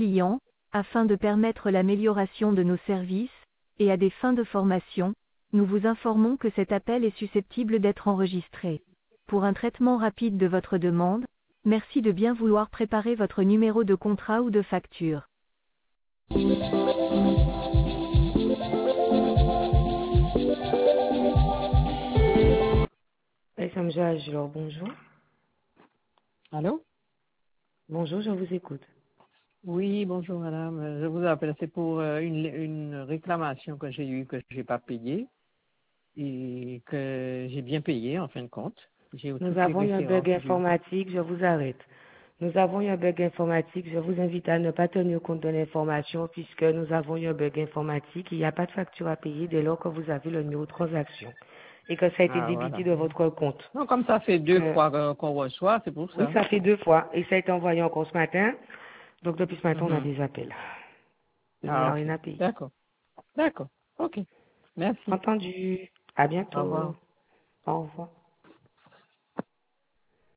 clients, afin de permettre l'amélioration de nos services, et à des fins de formation, nous vous informons que cet appel est susceptible d'être enregistré. Pour un traitement rapide de votre demande, merci de bien vouloir préparer votre numéro de contrat ou de facture. SMG Agilor, bonjour. Allô? Bonjour, je vous écoute. Oui, bonjour madame. Je vous appelle, c'est pour une réclamation que j'ai eue, que je n'ai pas payée et que j'ai bien payé en fin de compte. J'ai Nous toutes les avons eu un références. bug informatique, je vous arrête. Nous avons eu un bug informatique, je vous invite à ne pas tenir compte de l'information puisque nous avons eu un bug informatique. Il n'y a pas de facture à payer dès lors que vous avez le numéro de transaction et que ça a été Ah, débité voilà. de votre compte. Non, comme ça fait deux Que- fois qu'on reçoit, c'est pour Oui, ça. ça fait 2 fois et ça a été envoyé encore ce matin. Donc depuis ce matin, on a Mhm. des appels. Il n'y a Ah, rien ok. à payer. D'accord. D'accord. Ok. Merci. Entendu. À Au revoir. bientôt. Au revoir.